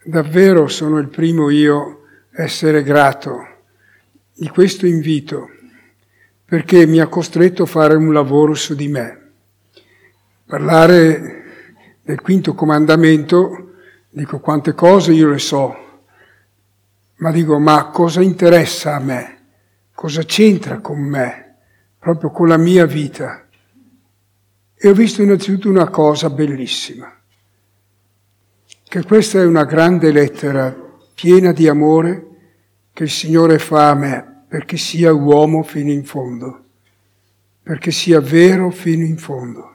davvero sono il primo io a essere grato di questo invito, perché mi ha costretto a fare un lavoro su di me. Parlare del quinto comandamento, dico quante cose io le so, ma dico ma cosa interessa a me? Cosa c'entra con me? Proprio con la mia vita. E ho visto innanzitutto una cosa bellissima, che questa è una grande lettera piena di amore che il Signore fa a me, perché sia uomo fino in fondo, perché sia vero fino in fondo.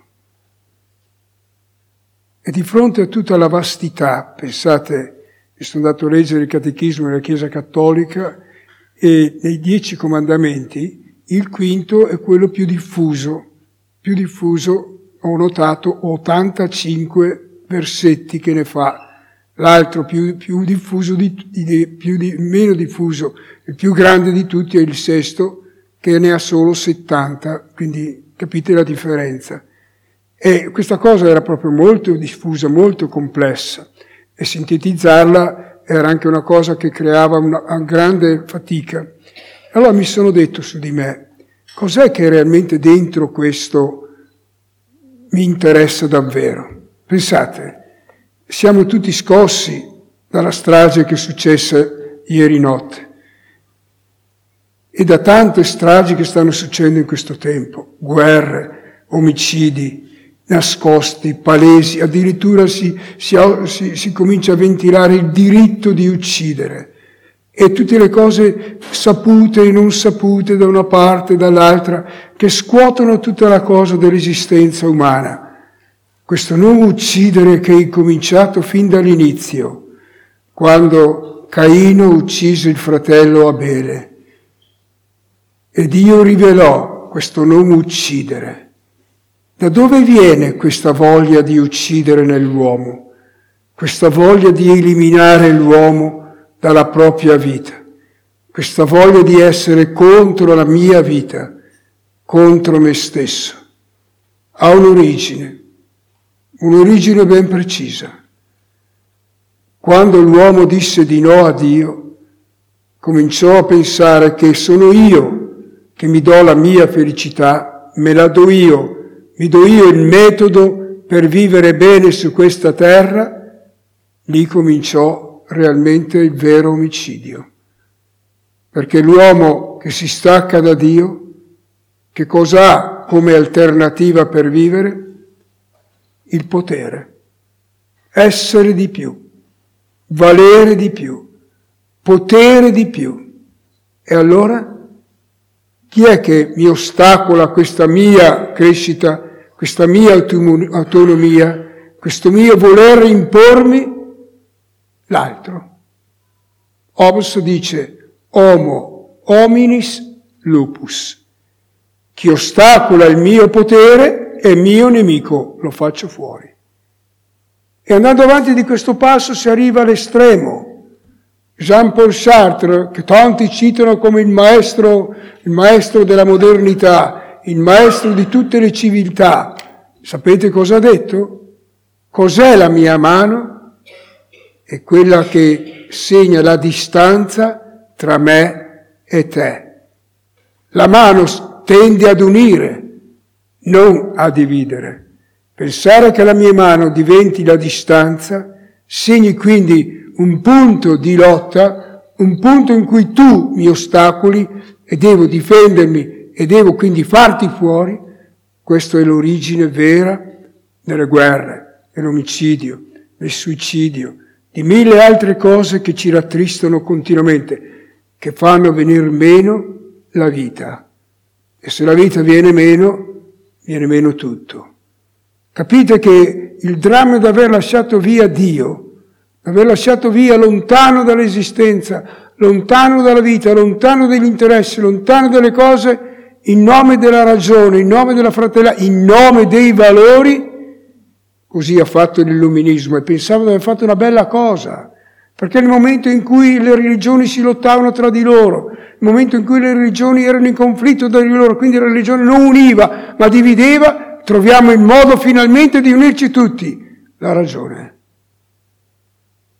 E di fronte a tutta la vastità, pensate, io sono andato a leggere il Catechismo della Chiesa Cattolica e dei 10 comandamenti il quinto è quello più diffuso, ho notato 85 versetti che ne fa. L'altro più diffuso, meno diffuso, il più grande di tutti è il sesto, che ne ha solo 70, quindi capite la differenza. E questa cosa era proprio molto diffusa, molto complessa, e sintetizzarla era anche una cosa che creava una grande fatica. Allora mi sono detto su di me, cos'è che realmente dentro questo mi interessa davvero? Pensate, siamo tutti scossi dalla strage che è successa ieri notte e da tante stragi che stanno succedendo in questo tempo, guerre, omicidi, nascosti, palesi, addirittura si comincia a ventilare il diritto di uccidere e tutte le cose sapute e non sapute da una parte e dall'altra che scuotono tutta la cosa dell'esistenza umana. Questo non uccidere che è incominciato fin dall'inizio, quando Caino uccise il fratello Abele. E Dio rivelò questo non uccidere. Da dove viene questa voglia di uccidere nell'uomo? Questa voglia di eliminare l'uomo dalla propria vita? Questa voglia di essere contro la mia vita, contro me stesso? Ha un'origine ben precisa. Quando l'uomo disse di no a Dio, cominciò a pensare che sono io che mi do la mia felicità, me la do io, mi do io il metodo per vivere bene su questa terra. Lì cominciò realmente il vero omicidio. Perché l'uomo che si stacca da Dio, che cosa ha come alternativa per vivere? Il potere, essere di più, valere di più, potere di più. E allora chi è che mi ostacola questa mia crescita, questa mia autonomia, questo mio voler impormi? L'altro. Hobbes dice homo hominis lupus. Chi ostacola il mio potere è mio nemico, lo faccio fuori. E andando avanti di questo passo si arriva all'estremo. Jean-Paul Sartre, che tanti citano come il maestro della modernità, il maestro di tutte le civiltà, sapete cosa ha detto? Cos'è la mia mano? È quella che segna la distanza tra me e te. La mano tende ad unire, non a dividere. Pensare che la mia mano diventi la distanza, segni quindi un punto di lotta, un punto in cui tu mi ostacoli e devo difendermi e devo quindi farti fuori. Questa è l'origine vera delle guerre, dell'omicidio, del suicidio, di mille altre cose che ci rattristano continuamente, che fanno venir meno la vita. E se la vita viene meno tutto. Capite che il dramma di aver lasciato via Dio, aver lasciato via lontano dall'esistenza, lontano dalla vita, lontano dagli interessi, lontano dalle cose, in nome della ragione, in nome della fratellanza, in nome dei valori, così ha fatto l'illuminismo e pensavo di aver fatto una bella cosa, perché nel momento in cui le religioni si lottavano tra di loro, nel momento in cui le religioni erano in conflitto tra di loro, quindi la religione non univa ma divideva, troviamo il modo finalmente di unirci tutti, la ragione.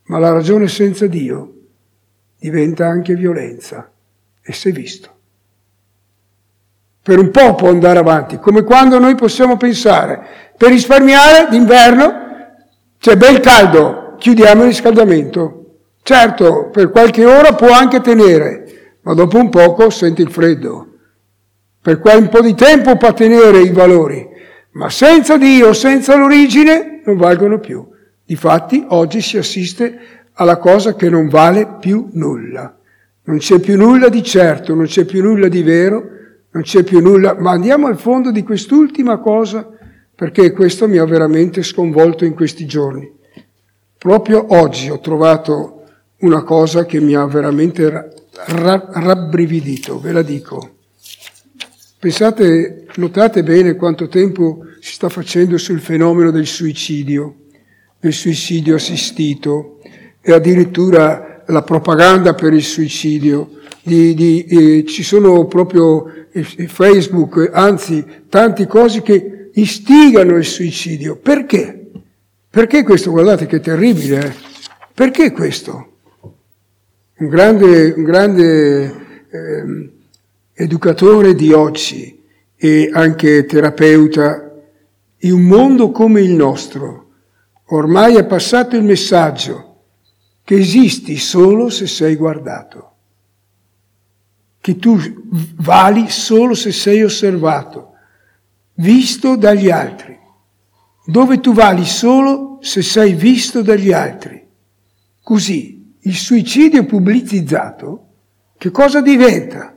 ma la ragione senza Dio diventa anche violenza, e si è visto. Per un po' può andare avanti, come quando noi possiamo pensare, per risparmiare d'inverno c'è bel caldo, chiudiamo il riscaldamento. Certo, per qualche ora può anche tenere, ma dopo un poco senti il freddo. Per un po' di tempo può tenere i valori, ma senza Dio, senza l'origine, non valgono più. Difatti, oggi si assiste alla cosa che non vale più nulla. Non c'è più nulla di certo, non c'è più nulla di vero, non c'è più nulla. Ma andiamo al fondo di quest'ultima cosa, perché questo mi ha veramente sconvolto in questi giorni. Proprio oggi ho trovato una cosa che mi ha veramente rabbrividito, ve la dico. Pensate, notate bene quanto tempo si sta facendo sul fenomeno del suicidio assistito, e addirittura la propaganda per il suicidio. Ci sono proprio Facebook, anzi, tante cose che istigano il suicidio. Perché? Perché questo? Guardate che terribile, eh? Perché questo? Un grande educatore di oggi e anche terapeuta, in un mondo come il nostro, ormai è passato il messaggio che esisti solo se sei guardato, che tu vali solo se sei osservato, visto dagli altri, dove tu vali solo se sei visto dagli altri. Così il suicidio pubblicizzato, che cosa diventa?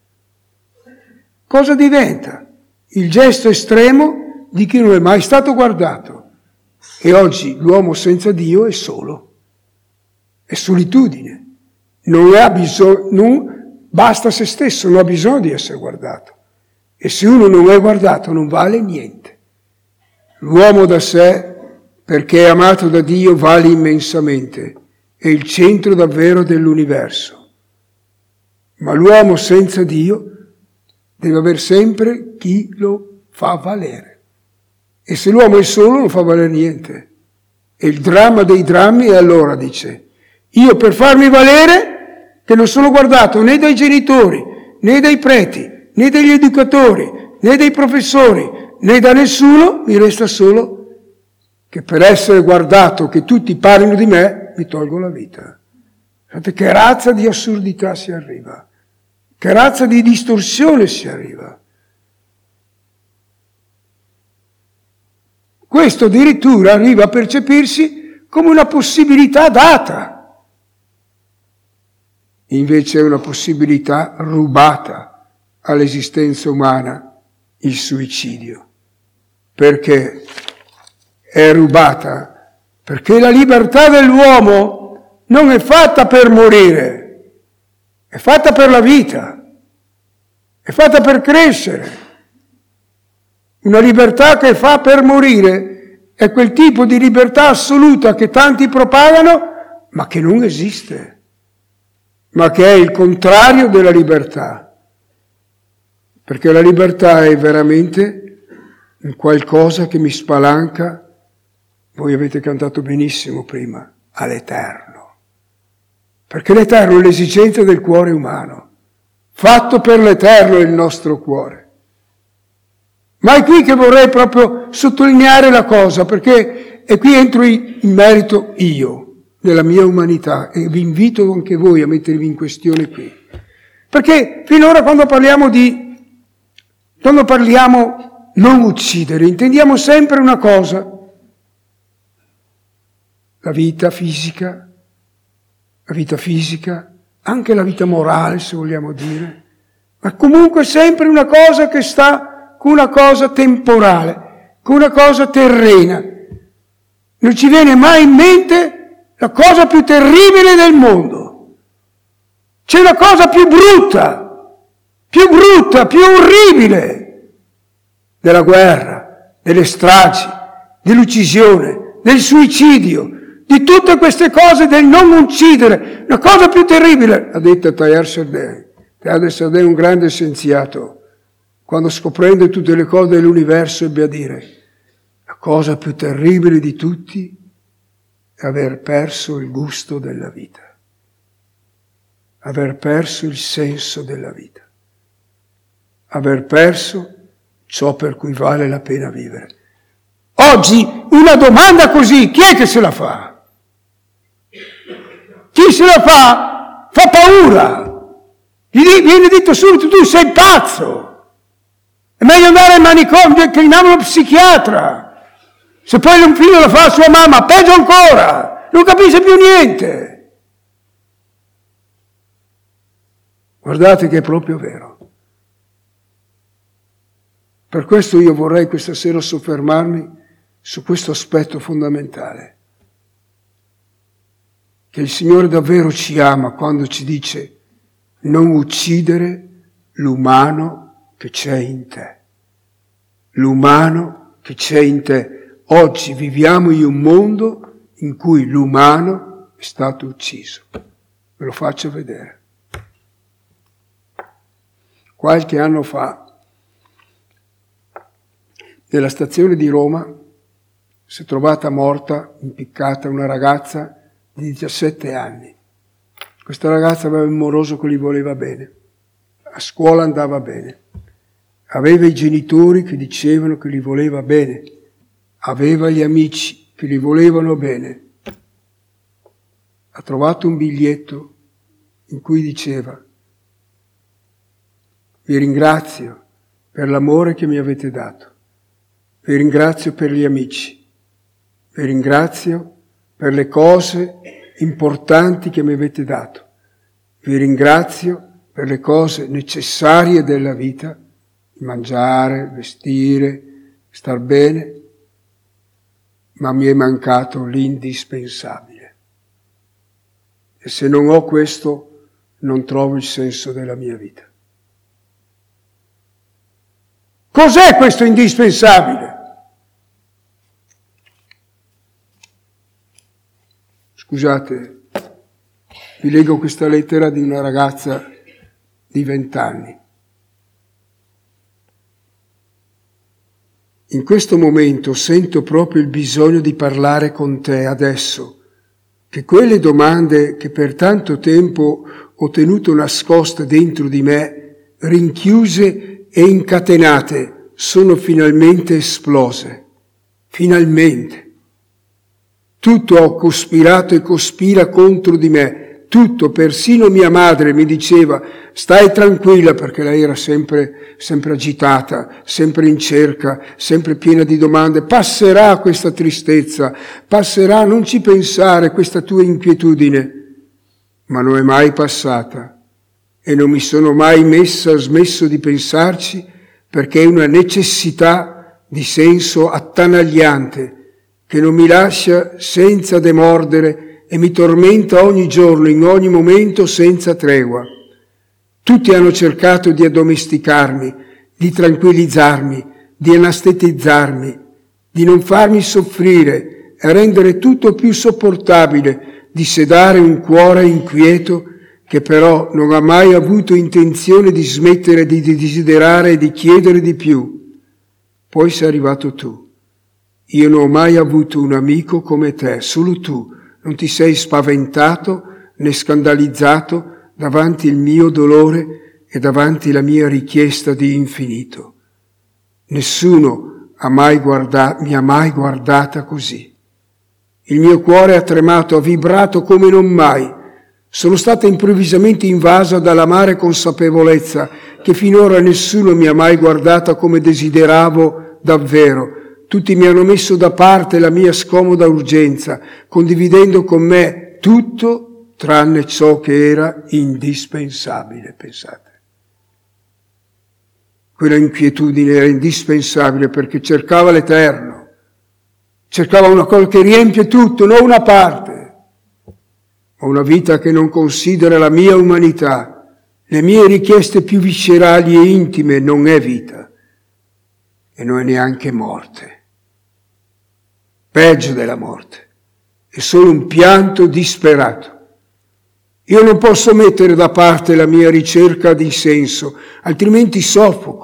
Cosa diventa? Il gesto estremo di chi non è mai stato guardato. E oggi l'uomo senza Dio è solo, è solitudine, basta se stesso, non ha bisogno di essere guardato. E se uno non è guardato non vale niente. L'uomo da sé, perché è amato da Dio, vale immensamente, è il centro davvero dell'universo. Ma l'uomo senza Dio deve avere sempre chi lo fa valere. E se l'uomo è solo non fa valere niente. E il dramma dei drammi è allora, dice, io per farmi valere, che non sono guardato né dai genitori, né dai preti, né dagli educatori, né dai professori, né da nessuno, mi resta solo che per essere guardato, che tutti parlino di me, mi tolgo la vita. Sapete che razza di assurdità si arriva? Che razza di distorsione si arriva? Questo addirittura arriva a percepirsi come una possibilità data. Invece è una possibilità rubata all'esistenza umana, il suicidio. Perché è rubata? Perché la libertà dell'uomo non è fatta per morire, è fatta per la vita, è fatta per crescere. Una libertà che fa per morire è quel tipo di libertà assoluta che tanti propagano, ma che non esiste, ma che è il contrario della libertà. Perché la libertà è veramente un qualcosa che mi spalanca, voi avete cantato benissimo prima, all'eterno. Perché l'eterno è l'esigenza del cuore umano, fatto per l'eterno è il nostro cuore. Ma è qui che vorrei proprio sottolineare la cosa, perché è qui entro in merito io, nella mia umanità, e vi invito anche voi a mettervi in questione qui. Perché finora quando parliamo non uccidere, intendiamo sempre una cosa, la vita fisica, anche la vita morale, se vogliamo dire, ma comunque sempre una cosa che sta con una cosa temporale, con una cosa terrena. Non ci viene mai in mente la cosa più terribile del mondo. C'è una cosa più brutta, più orribile della guerra, delle stragi, dell'uccisione, del suicidio, di tutte queste cose, del non uccidere. La cosa più terribile, ha detto Teilhard de Chardin, un grande scienziato, quando scoprendo tutte le cose dell'universo ebbe a dire, la cosa più terribile di tutti è aver perso il gusto della vita, aver perso il senso della vita, aver perso ciò per cui vale la pena vivere. Oggi una domanda così, chi è che se la fa? Chi se la fa paura. Gli viene detto subito, tu sei pazzo. È meglio andare al manicomio che in uno psichiatra. Se poi un figlio lo fa a sua mamma, peggio ancora, non capisce più niente. Guardate che è proprio vero. Per questo io vorrei questa sera soffermarmi su questo aspetto fondamentale. Che il Signore davvero ci ama quando ci dice non uccidere l'umano che c'è in te. L'umano che c'è in te. Oggi viviamo in un mondo in cui l'umano è stato ucciso. Ve lo faccio vedere. Qualche anno fa, nella stazione di Roma, si è trovata morta, impiccata, una ragazza di 17 anni. Questa ragazza aveva un moroso che gli voleva bene, a scuola andava bene, aveva i genitori che dicevano che gli voleva bene, aveva gli amici che gli volevano bene. Ha trovato un biglietto in cui diceva: vi ringrazio per l'amore che mi avete dato, vi ringrazio per gli amici, vi ringrazio per le cose importanti che mi avete dato, vi ringrazio per le cose necessarie della vita, mangiare, vestire, star bene, ma mi è mancato l'indispensabile. E se non ho questo, non trovo il senso della mia vita. Cos'è questo indispensabile? Scusate, vi leggo questa lettera di una ragazza di 20 anni. In questo momento sento proprio il bisogno di parlare con te adesso, che quelle domande che per tanto tempo ho tenuto nascoste dentro di me, rinchiuse e incatenate, sono finalmente esplose. Finalmente. Tutto ha cospirato e cospira contro di me, tutto, persino mia madre mi diceva stai tranquilla, perché lei era sempre agitata, sempre in cerca, sempre piena di domande, passerà questa tristezza, passerà, non ci pensare, questa tua inquietudine, ma non è mai passata e non mi sono mai smesso di pensarci, perché è una necessità di senso attanagliante che non mi lascia senza demordere e mi tormenta ogni giorno, in ogni momento, senza tregua. Tutti hanno cercato di addomesticarmi, di tranquillizzarmi, di anestetizzarmi, di non farmi soffrire e rendere tutto più sopportabile, di sedare un cuore inquieto che però non ha mai avuto intenzione di smettere di desiderare e di chiedere di più. Poi sei arrivato tu. Io non ho mai avuto un amico come te, solo tu. Non ti sei spaventato né scandalizzato davanti il mio dolore e davanti la mia richiesta di infinito. Nessuno mi ha mai guardata così. Il mio cuore ha tremato, ha vibrato come non mai. Sono stata improvvisamente invasa dall'amara consapevolezza che finora nessuno mi ha mai guardata come desideravo davvero. Tutti mi hanno messo da parte la mia scomoda urgenza, condividendo con me tutto tranne ciò che era indispensabile, pensate. Quella inquietudine era indispensabile perché cercava l'eterno, cercava una cosa che riempie tutto, non una parte. Ho una vita che non considera la mia umanità, le mie richieste più viscerali e intime, non è vita e non è neanche morte. Peggio della morte, è solo un pianto disperato. Io non posso mettere da parte la mia ricerca di senso, altrimenti soffoco,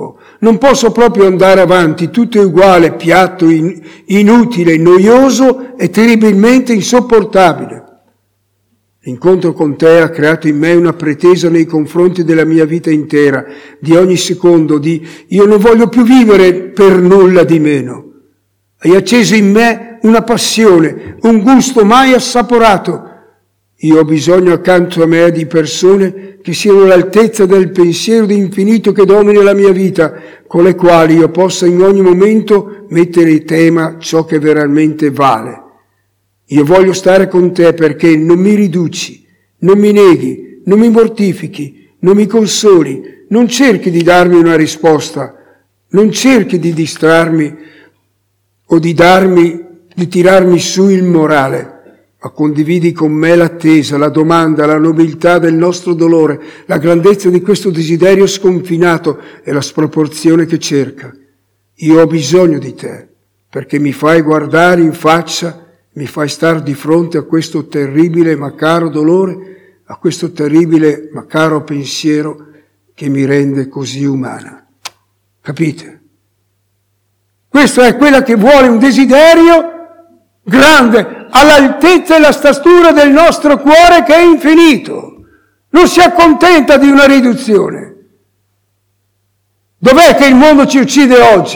non posso proprio andare avanti, tutto è uguale, piatto, inutile, noioso e terribilmente insopportabile. L'incontro con te ha creato in me una pretesa nei confronti della mia vita intera, di ogni secondo, io non voglio più vivere per nulla di meno. Hai acceso in me una passione, un gusto mai assaporato. Io ho bisogno accanto a me di persone che siano all'altezza del pensiero di infinito che domina la mia vita, con le quali io possa in ogni momento mettere in tema ciò che veramente vale. Io voglio stare con te perché non mi riduci, non mi neghi, non mi mortifichi, non mi consoli, non cerchi di darmi una risposta, non cerchi di distrarmi o di tirarmi su il morale, ma condividi con me l'attesa, la domanda, la nobiltà del nostro dolore, la grandezza di questo desiderio sconfinato e la sproporzione che cerca. Io ho bisogno di te, perché mi fai guardare in faccia, mi fai star di fronte a questo terribile ma caro dolore, a questo terribile ma caro pensiero che mi rende così umana. Capite? Questa è quella che vuole un desiderio grande, all'altezza e la statura del nostro cuore che è infinito. Non si accontenta di una riduzione. Dov'è che il mondo ci uccide oggi?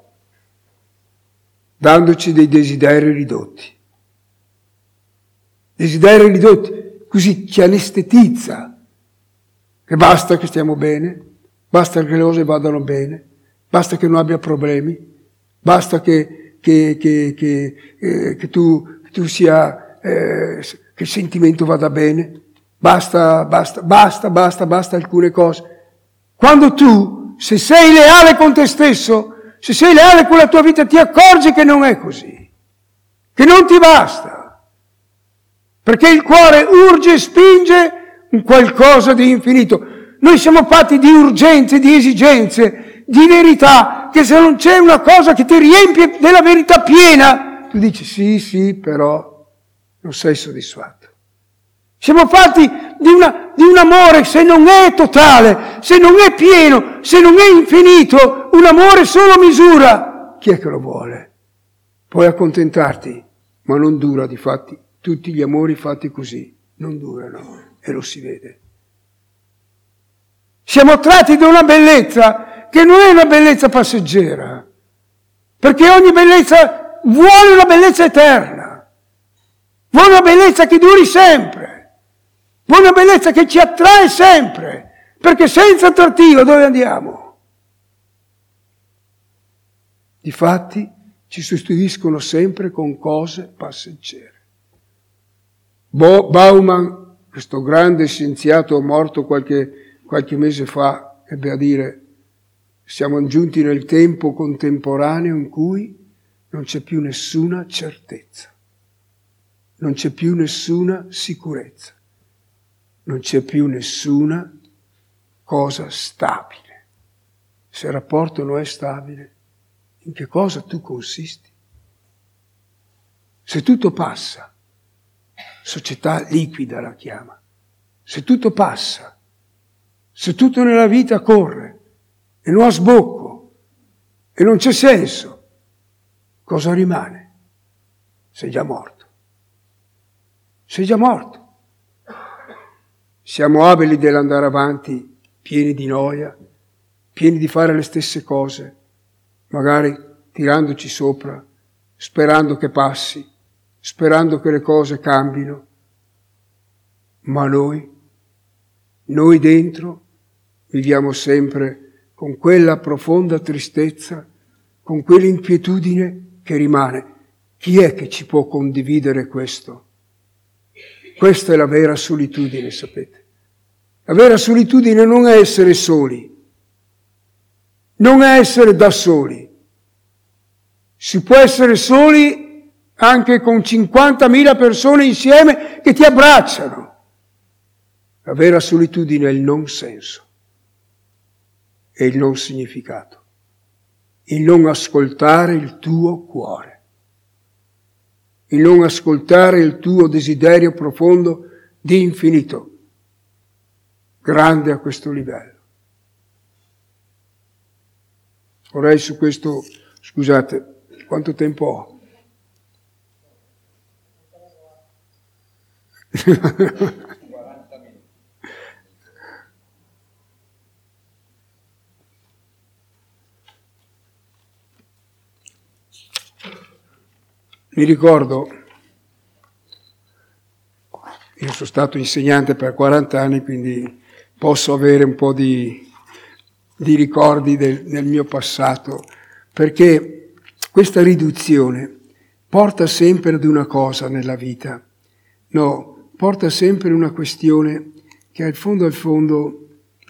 Dandoci dei desideri ridotti. Desideri ridotti, così ci anestetizza, che basta che stiamo bene, basta che le cose vadano bene, basta che non abbia problemi, basta che tu sia, che il sentimento vada bene, basta alcune cose. Quando tu, se sei leale con te stesso, se sei leale con la tua vita, ti accorgi che non è così, che non ti basta. Perché il cuore urge e spinge un qualcosa di infinito. Noi siamo fatti di urgenze, di esigenze, di verità, che se non c'è una cosa che ti riempie della verità piena, tu dici sì, però non sei soddisfatto. Siamo fatti di un amore, se non è totale, se non è pieno, se non è infinito, un amore solo misura. Chi è che lo vuole? Puoi accontentarti, ma non dura difatti. Tutti gli amori fatti così non durano e lo si vede. Siamo attratti da una bellezza che non è una bellezza passeggera, perché ogni bellezza vuole una bellezza eterna, vuole una bellezza che duri sempre, vuole una bellezza che ci attrae sempre, perché senza attrattiva dove andiamo? Difatti ci sostituiscono sempre con cose passeggere. Bauman, questo grande scienziato morto qualche mese fa, ebbe a dire: siamo giunti nel tempo contemporaneo in cui non c'è più nessuna certezza, non c'è più nessuna sicurezza, non c'è più nessuna cosa stabile. Se il rapporto non è stabile, in che cosa tu consisti? Se tutto passa, società liquida la chiama. Se tutto passa, se tutto nella vita corre e non ha sbocco e non c'è senso, cosa rimane? Sei già morto. Sei già morto. Siamo abili dell'andare avanti, pieni di noia, pieni di fare le stesse cose, magari tirandoci sopra, sperando che passi, sperando che le cose cambino, ma noi dentro viviamo sempre con quella profonda tristezza, con quell'inquietudine che rimane. Chi è che ci può condividere questo? Questa è la vera solitudine, sapete. La vera solitudine non è essere soli, non è essere da soli. Si può essere soli anche con 50.000 persone insieme che ti abbracciano. La vera solitudine è il non senso, è il non significato, il non ascoltare il tuo cuore, il non ascoltare il tuo desiderio profondo di infinito, grande a questo livello. Vorrei su questo, scusate, quanto tempo ho? Mi ricordo, io sono stato insegnante per 40 anni, quindi posso avere un po' di ricordi del mio passato, perché questa riduzione porta sempre ad una cosa nella vita, no, porta sempre una questione che al fondo,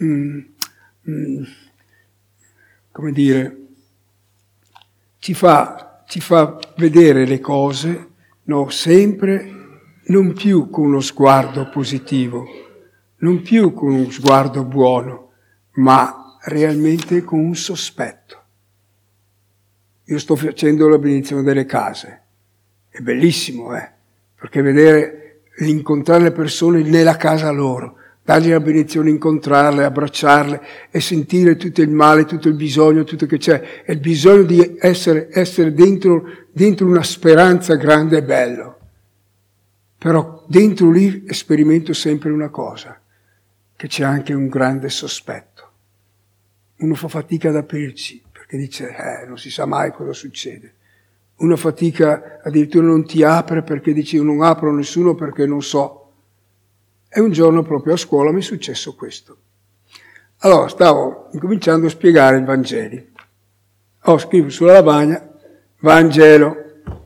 come dire, ci fa vedere le cose, no, sempre non più con uno sguardo positivo, non più con uno sguardo buono, ma realmente con un sospetto. Io sto facendo la benedizione delle case, è bellissimo, perché incontrare le persone nella casa loro, dargli la benedizione, incontrarle, abbracciarle e sentire tutto il male, tutto il bisogno, tutto che c'è. E il bisogno di essere dentro una speranza grande e bello. Però dentro lì sperimento sempre una cosa, che c'è anche un grande sospetto. Uno fa fatica ad aprirci, perché dice, non si sa mai cosa succede. Uno fatica, addirittura non ti apre perché dice, io non apro a nessuno perché non so. E un giorno proprio a scuola mi è successo questo. Allora stavo incominciando a spiegare il Vangelo. Scrivo sulla lavagna, Vangelo.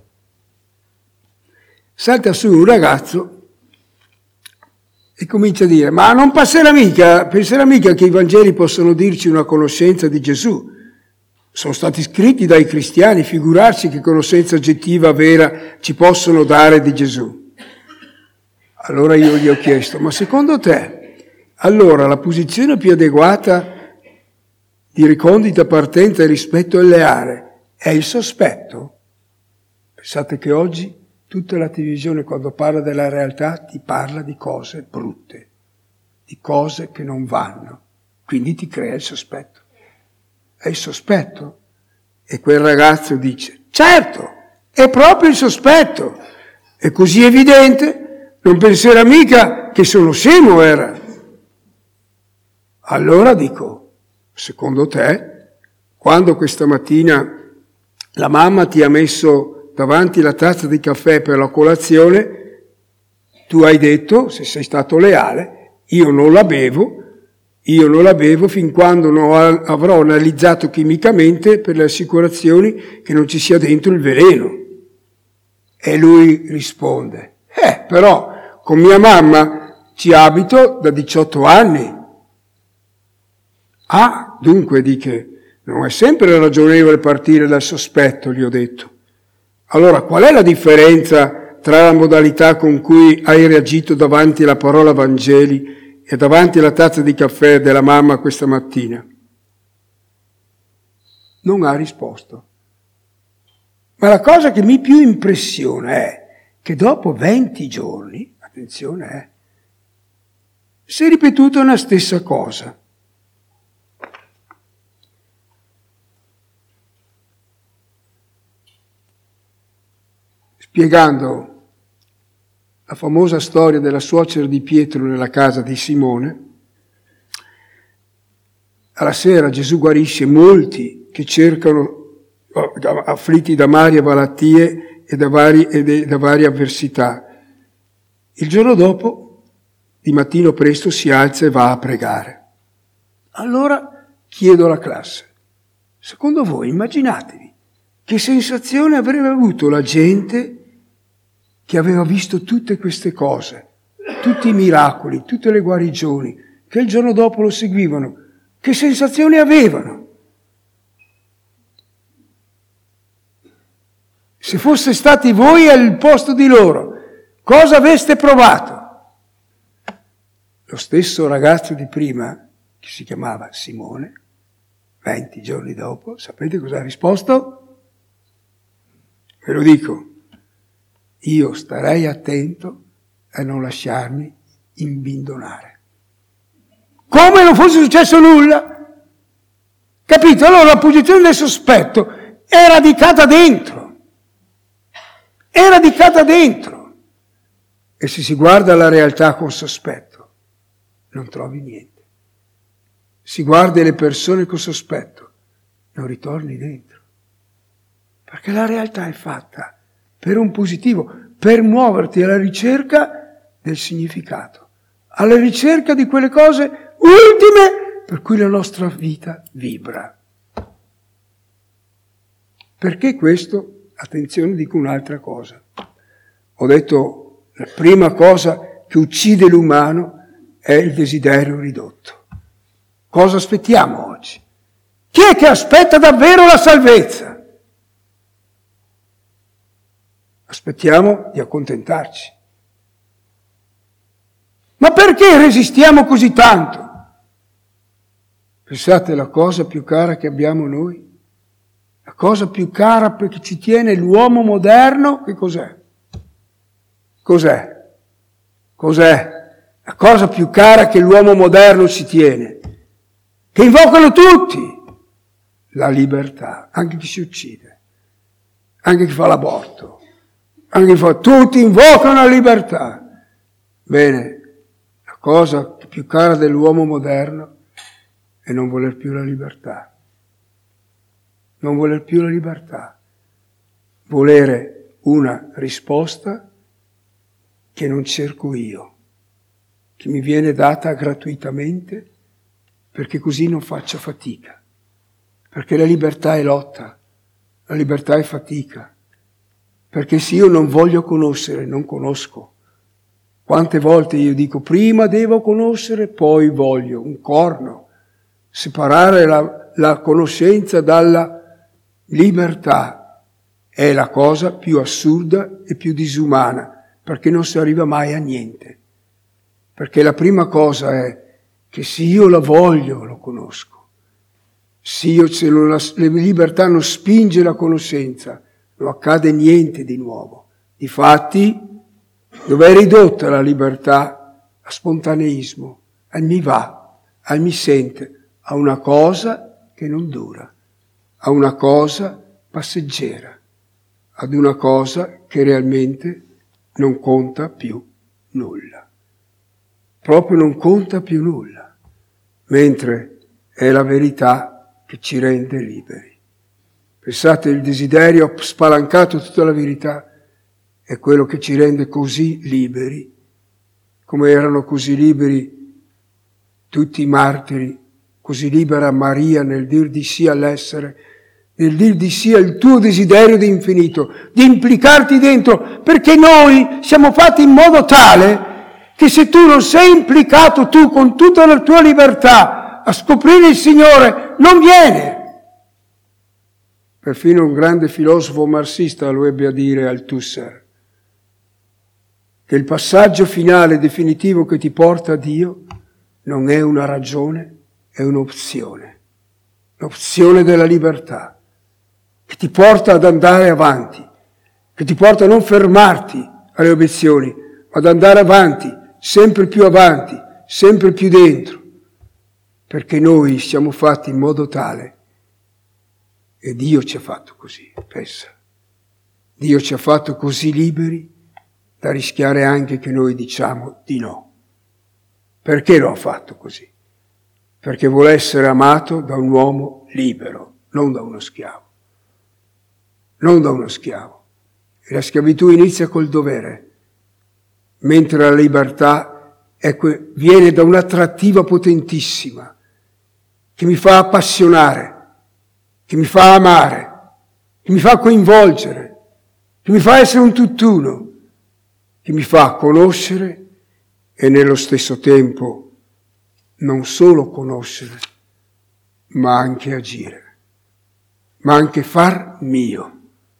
Salta su un ragazzo e comincia a dire, ma non penserà mica che i Vangeli possono dirci una conoscenza di Gesù. Sono stati scritti dai cristiani, figurarsi che conoscenza oggettiva vera ci possono dare di Gesù. Allora io gli ho chiesto, ma secondo te, allora la posizione più adeguata di ricondita partenza rispetto alle aree è il sospetto? Pensate che oggi tutta la televisione, quando parla della realtà, ti parla di cose brutte, di cose che non vanno, quindi ti crea il sospetto. È il sospetto. E quel ragazzo dice, certo, è proprio il sospetto, è così evidente. Non penserà mica che sono scemo, era. Allora dico, secondo te, quando questa mattina la mamma ti ha messo davanti la tazza di caffè per la colazione, tu hai detto, se sei stato leale, io non la bevo fin quando non avrò analizzato chimicamente per le assicurazioni che non ci sia dentro il veleno. E lui risponde, però con mia mamma ci abito da 18 anni. Dunque dice, non è sempre ragionevole partire dal sospetto, gli ho detto. Allora, qual è la differenza tra la modalità con cui hai reagito davanti alla parola Vangeli e davanti alla tazza di caffè della mamma questa mattina? Non ha risposto. Ma la cosa che mi più impressiona è che dopo 20 giorni, attenzione, si è ripetuta una stessa cosa. Spiegando la famosa storia della suocera di Pietro nella casa di Simone, alla sera Gesù guarisce molti che cercano, afflitti da varie malattie e da varie avversità. Il giorno dopo, di mattino presto, si alza e va a pregare. Allora chiedo alla classe, secondo voi, immaginatevi, che sensazione avrebbe avuto la gente che aveva visto tutte queste cose, tutti i miracoli, tutte le guarigioni, che il giorno dopo lo seguivano? Che sensazioni avevano? Se foste stati voi al posto di loro, cosa avreste provato? Lo stesso ragazzo di prima, che si chiamava Simone, 20 giorni dopo, sapete cosa ha risposto? Ve lo dico, io starei attento a non lasciarmi imbindonare. Come non fosse successo nulla? Capito? Allora la posizione del sospetto è radicata dentro. È radicata dentro. E se si guarda la realtà con sospetto, non trovi niente. Si guarda le persone con sospetto, non ritorni dentro. Perché la realtà è fatta per un positivo, per muoverti alla ricerca del significato, alla ricerca di quelle cose ultime per cui la nostra vita vibra. Perché questo? Attenzione, dico un'altra cosa. Ho detto, la prima cosa che uccide l'umano è il desiderio ridotto. Cosa aspettiamo oggi? Chi è che aspetta davvero la salvezza? Aspettiamo di accontentarci. Ma perché resistiamo così tanto? Pensate, la cosa più cara che abbiamo noi, la cosa più cara perché ci tiene l'uomo moderno, che cos'è? Cos'è? Cos'è? La cosa più cara che l'uomo moderno ci tiene, che invocano tutti, la libertà, anche chi si uccide, anche chi fa l'aborto, anche chi fa, tutti invocano la libertà. Bene, la cosa più cara dell'uomo moderno è non voler più la libertà. Non voler più la libertà. Volere una risposta che non cerco io, che mi viene data gratuitamente, perché così non faccio fatica. Perché la libertà è lotta, la libertà è fatica. Perché se io non voglio conoscere, non conosco. Quante volte io dico, prima devo conoscere, poi voglio, un corno. Separare la conoscenza dalla libertà è la cosa più assurda e più disumana, perché non si arriva mai a niente. Perché la prima cosa è che se io la voglio, lo conosco. Se la libertà non spinge la conoscenza, non accade niente di nuovo. Difatti, dove è ridotta la libertà? A spontaneismo, al mi va, al mi sente, a una cosa che non dura, a una cosa passeggera, ad una cosa che realmente non conta più nulla. Proprio non conta più nulla, mentre è la verità che ci rende liberi. Pensate, il desiderio ha spalancato tutta la verità, è quello che ci rende così liberi, come erano così liberi tutti i martiri, così libera Maria nel dir di sì all'essere, nel dir di sì al tuo desiderio di infinito, di implicarti dentro, perché noi siamo fatti in modo tale che se tu non sei implicato tu con tutta la tua libertà a scoprire il Signore, non viene. Perfino un grande filosofo marxista lo ebbe a dire Althusser, che il passaggio finale definitivo che ti porta a Dio non è una ragione, è un'opzione della libertà, che ti porta ad andare avanti, che ti porta a non fermarti alle obiezioni, ma ad andare avanti, sempre più dentro, perché noi siamo fatti in modo tale, e Dio ci ha fatto così, pensa, Dio ci ha fatto così liberi da rischiare anche che noi diciamo di no. Perché lo ha fatto così? Perché vuole essere amato da un uomo libero, non da uno schiavo. Non da uno schiavo. E la schiavitù inizia col dovere, mentre la libertà viene da un'attrattiva potentissima, che mi fa appassionare, che mi fa amare, che mi fa coinvolgere, che mi fa essere un tutt'uno, che mi fa conoscere e nello stesso tempo non solo conoscere, ma anche agire, ma anche far mio.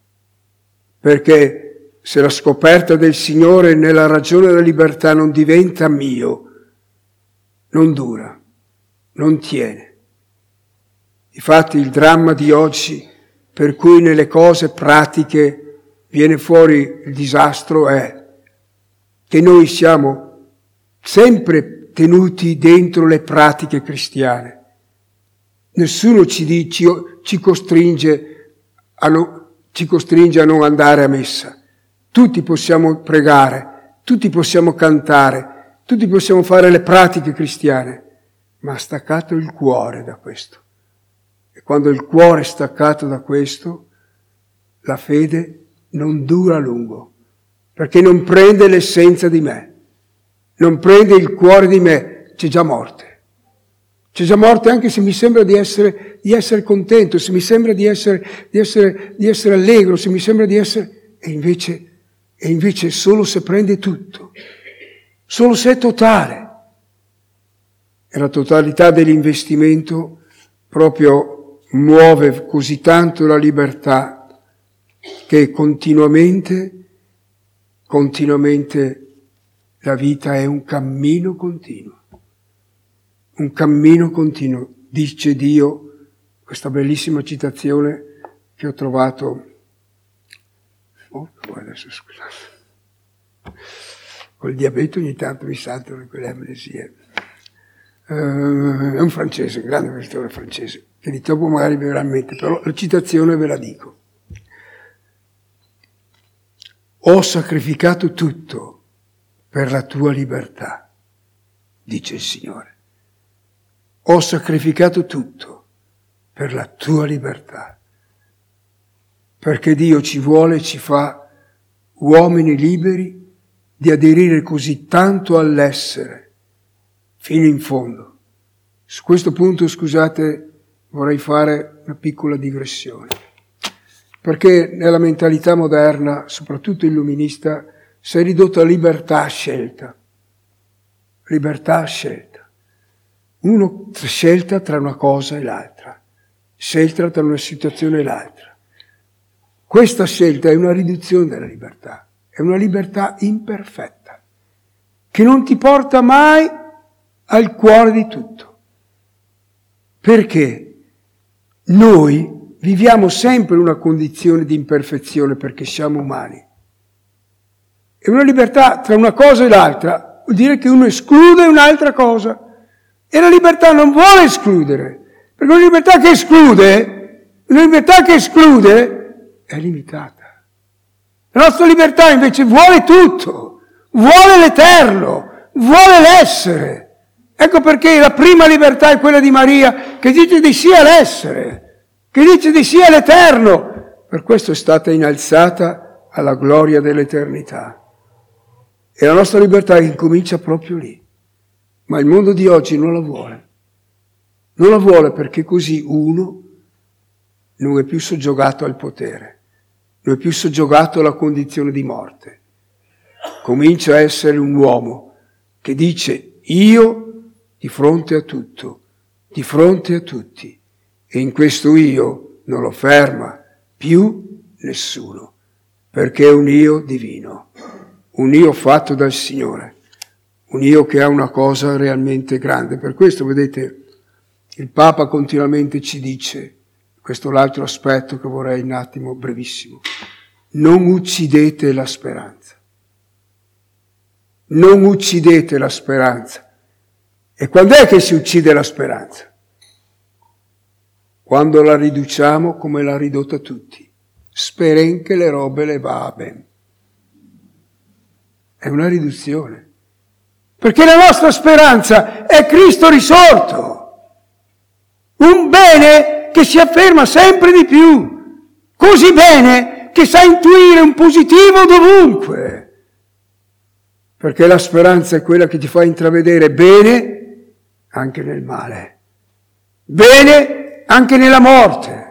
Perché se la scoperta del Signore nella ragione della libertà non diventa mio, non dura, non tiene. Infatti il dramma di oggi, per cui nelle cose pratiche viene fuori il disastro, è che noi siamo sempre tenuti dentro le pratiche cristiane. Nessuno ci costringe a non andare a messa. Tutti possiamo pregare, tutti possiamo cantare, tutti possiamo fare le pratiche cristiane, ma ha staccato il cuore da questo. E quando il cuore è staccato da questo, la fede non dura a lungo, perché non prende l'essenza di me, non prende il cuore di me, c'è già morte. C'è già morte anche se mi sembra di essere contento, se mi sembra di essere allegro, se mi sembra di essere... E invece solo se prende tutto, solo se è totale. E la totalità dell'investimento proprio muove così tanto la libertà che continuamente la vita è un cammino continuo. Un cammino continuo, dice Dio, questa bellissima citazione che ho trovato. Adesso scusate, col diabete ogni tanto mi saltano quelle amnesie. È un francese, un grande scrittore francese, che di dopo magari mi verrà in mente, però la citazione ve la dico. Ho sacrificato tutto per la tua libertà, dice il Signore. Ho sacrificato tutto per la tua libertà, perché Dio ci vuole e ci fa uomini liberi di aderire così tanto all'essere, fino in fondo. Su questo punto, scusate, vorrei fare una piccola digressione, perché nella mentalità moderna, soprattutto illuminista, si è ridotta a libertà a scelta. Libertà a scelta. Uno scelta tra una cosa e l'altra, scelta tra una situazione e l'altra. Questa scelta è una riduzione della libertà, è una libertà imperfetta, che non ti porta mai al cuore di tutto. Perché noi viviamo sempre in una condizione di imperfezione perché siamo umani. E una libertà tra una cosa e l'altra vuol dire che uno esclude un'altra cosa. E la libertà non vuole escludere, perché una libertà che esclude è limitata. La nostra libertà invece vuole tutto, vuole l'eterno, vuole l'essere. Ecco perché la prima libertà è quella di Maria, che dice di sì all'essere, che dice di sì all'eterno. Per questo è stata innalzata alla gloria dell'eternità. E la nostra libertà incomincia proprio lì. Ma il mondo di oggi non la vuole. Non la vuole perché così uno non è più soggiogato al potere, non è più soggiogato alla condizione di morte. Comincia a essere un uomo che dice io di fronte a tutto, di fronte a tutti. E in questo io non lo ferma più nessuno, perché è un io divino, un io fatto dal Signore. Un io che ha una cosa realmente grande. Per questo, vedete, il Papa continuamente ci dice, questo è l'altro aspetto che vorrei un attimo, brevissimo, non uccidete la speranza. Non uccidete la speranza. E quando è che si uccide la speranza? Quando la riduciamo come l'ha ridotta tutti. Speren che le robe le va ben. È una riduzione. Perché la nostra speranza è Cristo risorto, un bene che si afferma sempre di più, così bene che sa intuire un positivo dovunque, perché la speranza è quella che ti fa intravedere bene anche nel male, bene anche nella morte,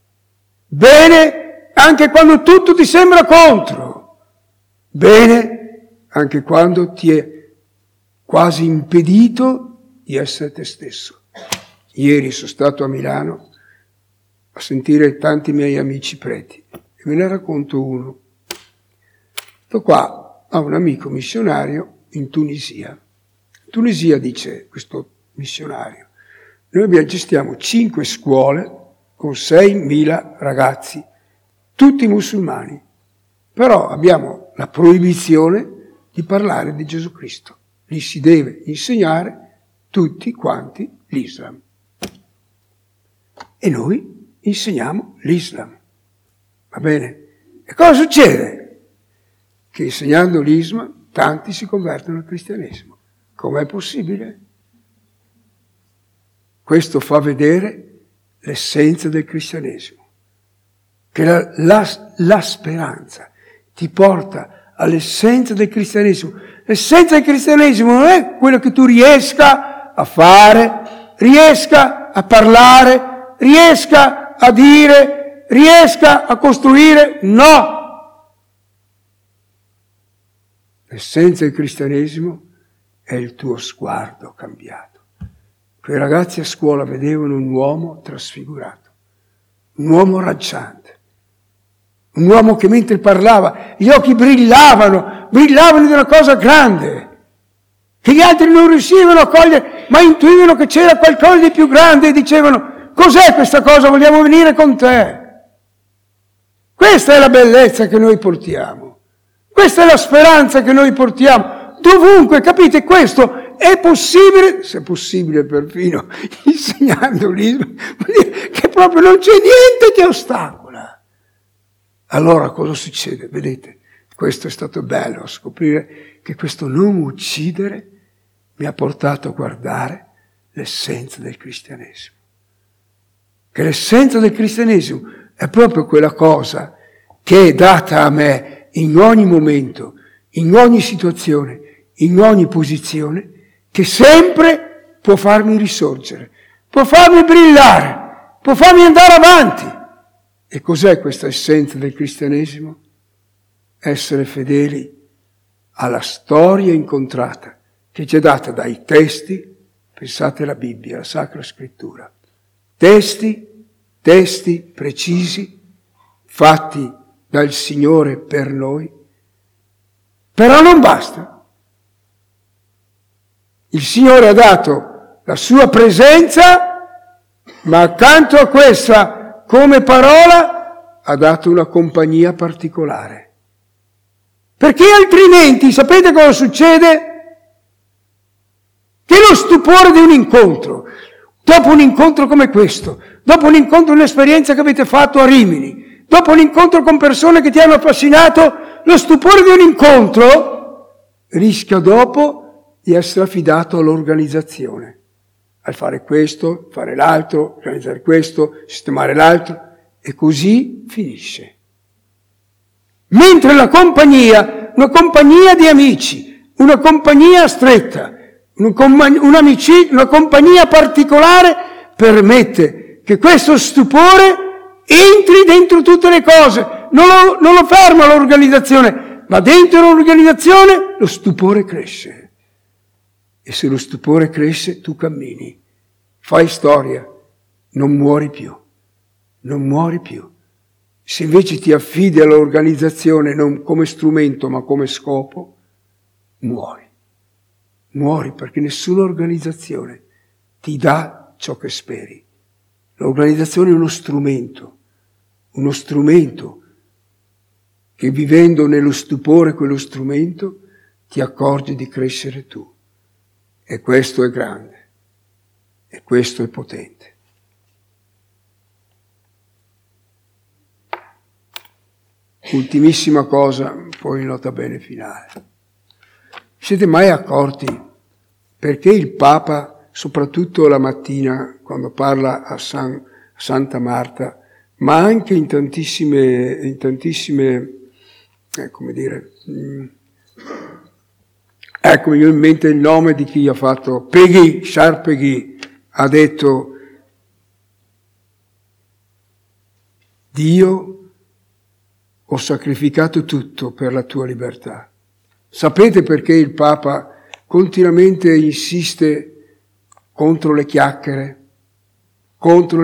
bene anche quando tutto ti sembra contro, bene anche quando ti è quasi impedito di essere te stesso. Ieri sono stato a Milano a sentire tanti miei amici preti e ve ne racconto uno. Sto qua a un amico missionario in Tunisia. In Tunisia, dice questo missionario, noi gestiamo 5 scuole con 6.000 ragazzi, tutti musulmani, però abbiamo la proibizione di parlare di Gesù Cristo. Lì si deve insegnare tutti quanti l'Islam. e noi insegniamo l'Islam. Va bene? E cosa succede? Che insegnando l'Islam tanti si convertono al cristianesimo. Com'è possibile? Questo fa vedere l'essenza del cristianesimo, che la speranza ti porta all'essenza del cristianesimo. L'essenza del cristianesimo non è quello che tu riesca a fare, riesca a parlare, riesca a dire, riesca a costruire. No! L'essenza del cristianesimo è il tuo sguardo cambiato. Quei ragazzi a scuola vedevano un uomo trasfigurato, un uomo raggiante, un uomo che mentre parlava gli occhi brillavano di una cosa grande, che gli altri non riuscivano a cogliere, ma intuivano che c'era qualcosa di più grande e dicevano: cos'è questa cosa? Vogliamo venire con te. Questa è la bellezza che noi portiamo, questa è la speranza che noi portiamo dovunque, capite? Questo è possibile, se possibile perfino insegnando l'Islam, che proprio non c'è niente che ostacola. Allora cosa succede? Vedete, questo è stato bello, a scoprire che questo non uccidere mi ha portato a guardare l'essenza del cristianesimo. Che l'essenza del cristianesimo è proprio quella cosa che è data a me in ogni momento, in ogni situazione, in ogni posizione, che sempre può farmi risorgere, può farmi brillare, può farmi andare avanti. E cos'è questa essenza del cristianesimo? Essere fedeli alla storia incontrata che ci è data dai testi, pensate alla Bibbia, la Sacra Scrittura. Testi precisi, fatti dal Signore per noi, però non basta. Il Signore ha dato la sua presenza, ma accanto a questa, come parola, ha dato una compagnia particolare. Perché altrimenti, sapete cosa succede? Che lo stupore di un incontro, dopo un incontro come questo, dopo un incontro, un'esperienza che avete fatto a Rimini, dopo un incontro con persone che ti hanno affascinato, lo stupore di un incontro rischia dopo di essere affidato all'organizzazione, al fare questo, fare l'altro, organizzare questo, sistemare l'altro, e così finisce. Mentre la compagnia, una compagnia di amici, una compagnia stretta, una compagnia particolare permette che questo stupore entri dentro tutte le cose, non lo ferma l'organizzazione, ma dentro l'organizzazione lo stupore cresce. E se lo stupore cresce, tu cammini, fai storia, non muori più, non muori più. Se invece ti affidi all'organizzazione non come strumento ma come scopo, muori. Muori perché nessuna organizzazione ti dà ciò che speri. L'organizzazione è uno strumento che vivendo nello stupore quello strumento ti accorgi di crescere tu. E questo è grande, e questo è potente. Ultimissima cosa, poi nota bene finale. Siete mai accorti perché il Papa, soprattutto la mattina, quando parla a Santa Marta, ma anche in tantissime come dire, ecco, mi viene in mente il nome di chi ha fatto, Charles Péguy, ha detto: Dio, ho sacrificato tutto per la tua libertà. Sapete perché il Papa continuamente insiste contro le chiacchiere, contro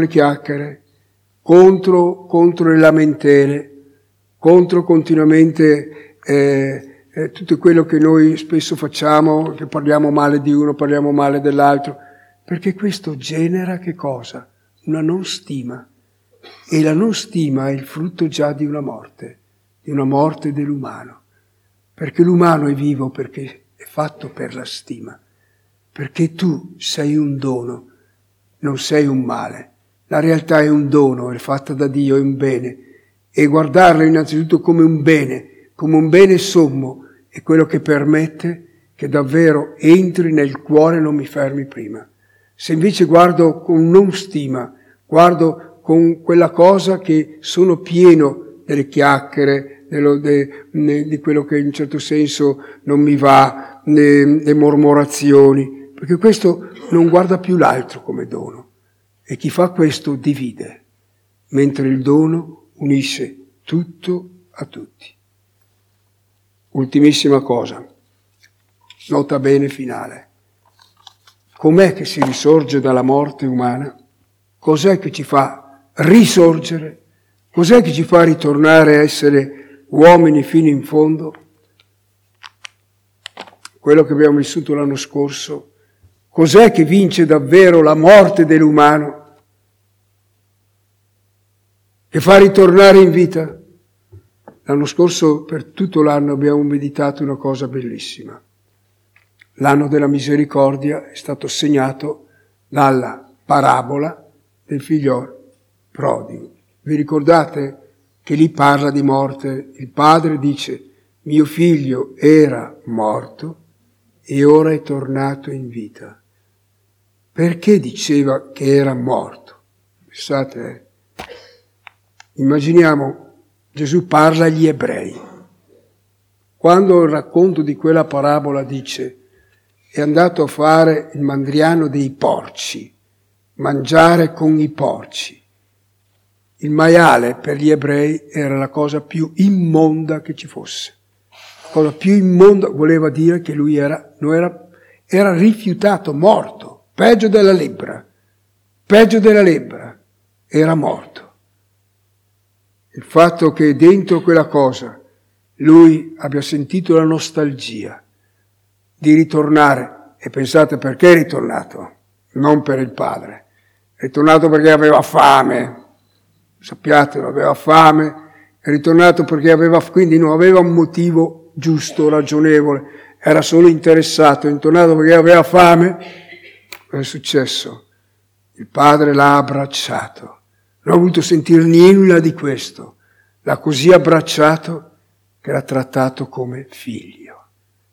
le lamentele, contro continuamente tutto quello che noi spesso facciamo, che parliamo male di uno, parliamo male dell'altro, perché questo genera che cosa? Una non stima. E la non stima è il frutto già di una morte dell'umano. Perché l'umano è vivo perché è fatto per la stima. Perché tu sei un dono, non sei un male. La realtà è un dono, è fatta da Dio, è un bene. E guardarla innanzitutto come un bene sommo, è quello che permette che davvero entri nel cuore e non mi fermi prima. Se invece guardo con non stima, guardo con quella cosa che sono pieno delle chiacchiere, di quello che in un certo senso non mi va, le mormorazioni, perché questo non guarda più l'altro come dono. E chi fa questo divide, mentre il dono unisce tutto a tutti. Ultimissima cosa, nota bene finale. Com'è che si risorge dalla morte umana? Cos'è che ci fa risorgere? Cos'è che ci fa ritornare a essere uomini fino in fondo? Quello che abbiamo vissuto l'anno scorso. Cos'è che vince davvero la morte dell'umano? Che fa ritornare in vita? L'anno scorso, per tutto l'anno, abbiamo meditato una cosa bellissima. L'anno della misericordia è stato segnato dalla parabola del figliolo prodigo. Vi ricordate che lì parla di morte? Il padre dice: mio figlio era morto e ora è tornato in vita. Perché diceva che era morto? Pensate, immaginiamo, Gesù parla agli ebrei. Quando il racconto di quella parabola dice: è andato a fare il mandriano dei porci, mangiare con i porci. Il maiale per gli ebrei era la cosa più immonda che ci fosse. La cosa più immonda voleva dire che lui era rifiutato, morto, peggio della lebbra, era morto. Il fatto che dentro quella cosa lui abbia sentito la nostalgia di ritornare, e pensate perché è ritornato? Non per il padre, è ritornato perché aveva fame. Sappiatelo, aveva fame, è ritornato perché quindi non aveva un motivo giusto, ragionevole, era solo interessato, è ritornato perché aveva fame. Cosa è successo? Il padre l'ha abbracciato, non ha voluto sentire nulla di questo, l'ha così abbracciato che l'ha trattato come figlio.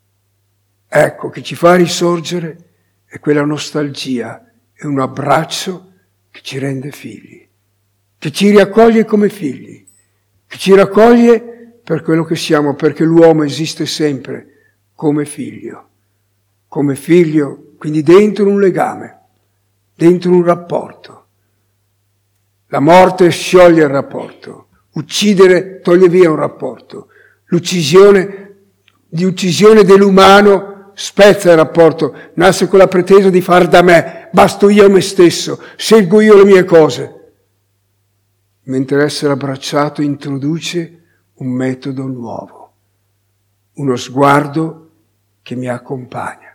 Ecco, che ci fa risorgere è quella nostalgia, è un abbraccio che ci rende figli, che ci riaccoglie come figli, che ci raccoglie per quello che siamo, perché l'uomo esiste sempre come figlio, quindi dentro un legame, dentro un rapporto. La morte scioglie il rapporto, uccidere toglie via un rapporto, l'uccisione dell'umano spezza il rapporto, nasce con la pretesa di far da me, basto io a me stesso, scelgo io le mie cose. Mentre essere abbracciato introduce un metodo nuovo, uno sguardo che mi accompagna.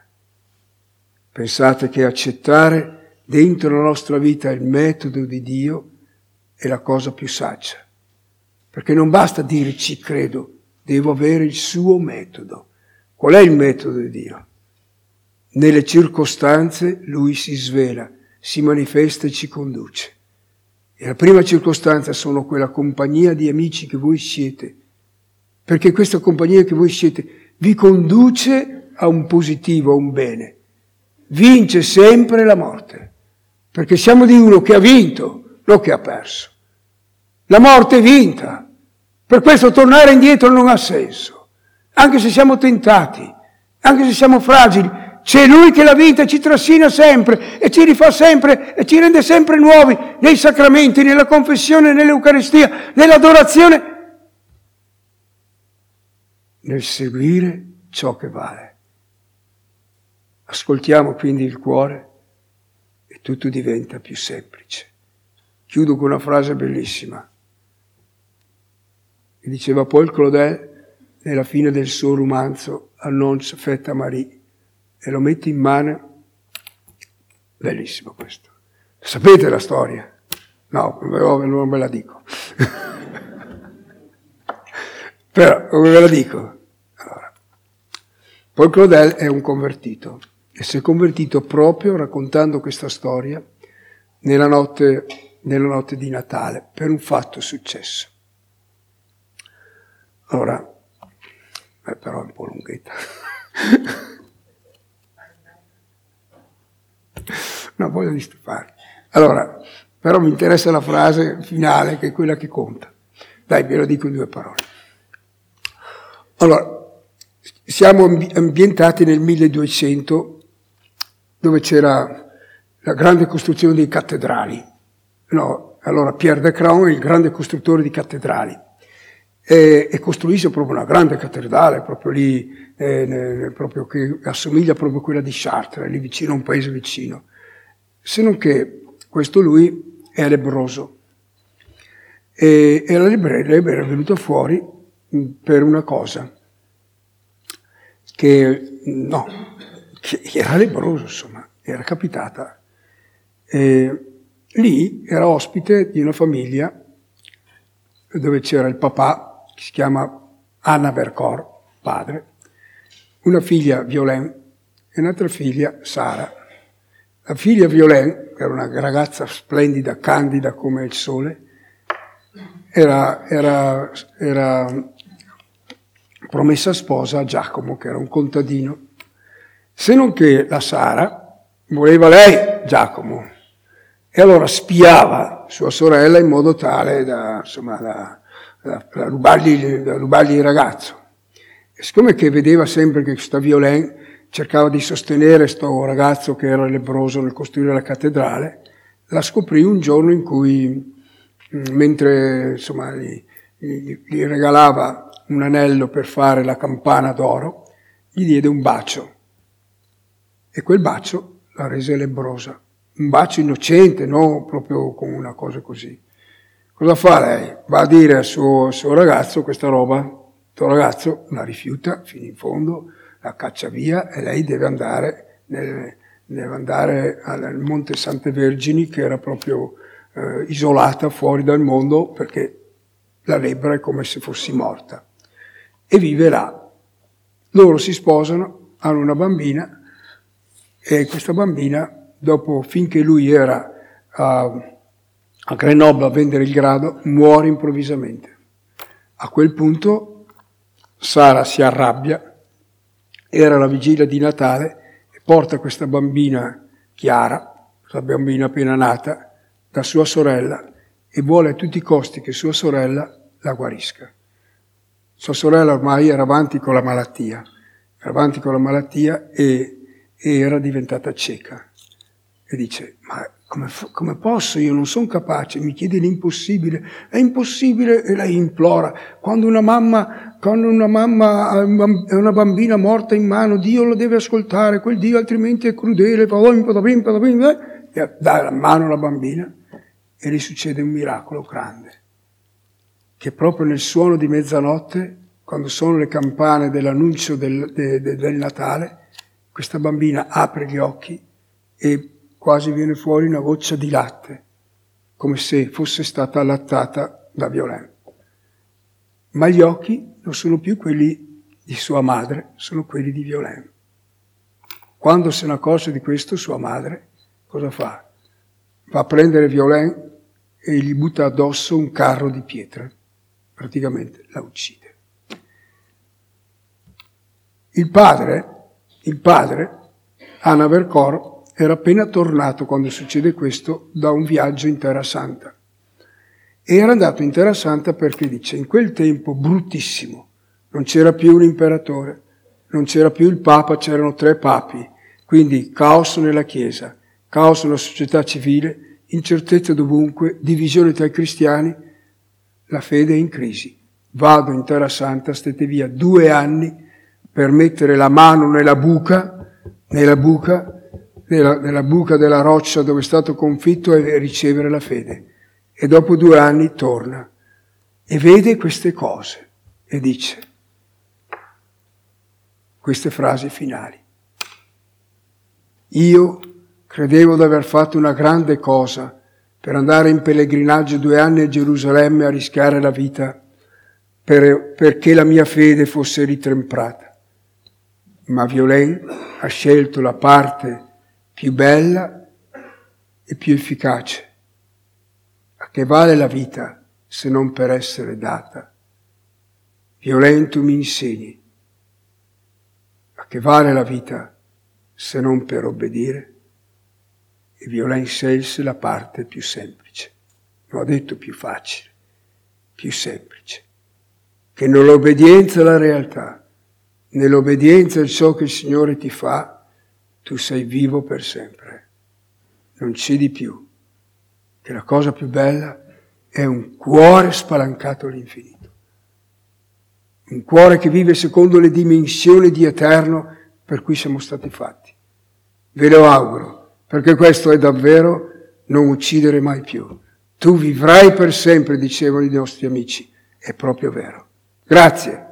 Pensate che accettare dentro la nostra vita il metodo di Dio è la cosa più saggia, perché non basta dire ci credo, devo avere il suo metodo. Qual è il metodo di Dio? Nelle circostanze Lui si svela, si manifesta e ci conduce. E la prima circostanza sono quella compagnia di amici che voi siete, perché questa compagnia che voi siete vi conduce a un positivo, a un bene. Vince sempre la morte, perché siamo di uno che ha vinto, non che ha perso. La morte è vinta, per questo tornare indietro non ha senso, anche se siamo tentati, anche se siamo fragili. C'è Lui che l'ha vinta e ci trascina sempre e ci rifà sempre e ci rende sempre nuovi nei sacramenti, nella confessione, nell'Eucaristia, nell'adorazione, nel seguire ciò che vale. Ascoltiamo quindi il cuore e tutto diventa più semplice. Chiudo con una frase bellissima che diceva Paul Claudel nella fine del suo romanzo Annonce faite à Marie. E lo metti in mano, bellissimo questo. Sapete la storia? No, non ve la dico. Però, come ve la dico? Allora, Paul Claudel è un convertito, e si è convertito proprio raccontando questa storia nella notte nella notte di Natale per un fatto successo. Allora, però è un po' lunghetta. No, voglio di stufare. Allora, però mi interessa la frase finale, che è quella che conta. Dai, ve lo dico in 2 parole. Allora, siamo ambientati nel 1200, dove c'era la grande costruzione dei cattedrali. No, allora Pierre de Craon è il grande costruttore di cattedrali. E costruisce proprio una grande cattedrale, proprio lì, proprio che assomiglia proprio a quella di Chartres, lì vicino a un paese vicino. Se non che questo lui è lebbroso. E la lebbra era venuta fuori per una cosa, che era lebbroso, insomma, era capitata. Lì era ospite di una famiglia dove c'era il papà, che si chiama Anna Vercors, padre, una figlia Violaine e un'altra figlia Sara. La figlia Violaine, che era una ragazza splendida, candida come il sole, era promessa sposa a Giacomo, che era un contadino. Se non che la Sara voleva lei Giacomo, e allora spiava sua sorella in modo tale da rubargli il ragazzo. E siccome che vedeva sempre che questa Violaine cercava di sostenere sto ragazzo che era lebbroso nel costruire la cattedrale, la scoprì un giorno in cui, mentre insomma gli regalava un anello per fare la campana d'oro, gli diede un bacio. E quel bacio la rese lebbrosa. Un bacio innocente, non proprio come una cosa così. Cosa fa lei? Va a dire al suo ragazzo questa roba, il tuo ragazzo la rifiuta fino in fondo, la caccia via e lei deve andare al Monte Sante Vergini, che era proprio isolata fuori dal mondo, perché la lebbra è come se fossi morta. E vive là. Loro si sposano, hanno una bambina, e questa bambina, dopo, finché lui era a Grenoble a vendere il grado, muore improvvisamente. A quel punto Sara si arrabbia, era la vigilia di Natale, e porta questa bambina Chiara, questa bambina appena nata, da sua sorella, e vuole a tutti i costi che sua sorella la guarisca. Sua sorella ormai era avanti con la malattia e era diventata cieca. E dice, ma come posso? Io non sono capace, mi chiede l'impossibile. È impossibile, e lei implora. Quando una mamma ha una bambina morta in mano, Dio lo deve ascoltare, quel Dio altrimenti è crudele, e dà la mano alla bambina e gli succede un miracolo grande, che proprio nel suono di mezzanotte, quando sono le campane dell'annuncio del Natale, questa bambina apre gli occhi e quasi viene fuori una goccia di latte, come se fosse stata allattata da Violaine. Ma gli occhi non sono più quelli di sua madre, sono quelli di Violaine. Quando se ne accorge di questo, sua madre cosa fa? Va a prendere Violaine e gli butta addosso un carro di pietre. Praticamente la uccide. Il padre, Anna Vercors, era appena tornato, quando succede questo, da un viaggio in Terra Santa. E era andato in Terra Santa perché, dice, in quel tempo bruttissimo, non c'era più un imperatore, non c'era più il Papa, c'erano 3 papi, quindi caos nella Chiesa, caos nella società civile, incertezza dovunque, divisione tra i cristiani, la fede è in crisi. Vado in Terra Santa, state via 2 anni per mettere la mano nella buca della roccia dove è stato confitto e ricevere la fede. E dopo 2 anni torna e vede queste cose e dice queste frasi finali. Io credevo di aver fatto una grande cosa per andare in pellegrinaggio 2 anni a Gerusalemme a rischiare la vita perché la mia fede fosse ritemprata. Ma Violaine ha scelto la parte più bella e più efficace. che vale la vita se non per essere data. Violento mi insegni, a che vale la vita se non per obbedire? E Violent scelse la parte più semplice. Non ho detto più facile, più semplice. Che nell'obbedienza alla realtà, nell'obbedienza a ciò che il Signore ti fa, tu sei vivo per sempre. Non c'è di più. Che la cosa più bella è un cuore spalancato all'infinito. Un cuore che vive secondo le dimensioni di eterno per cui siamo stati fatti. Ve lo auguro, perché questo è davvero non uccidere mai più. Tu vivrai per sempre, dicevano i nostri amici. È proprio vero. Grazie.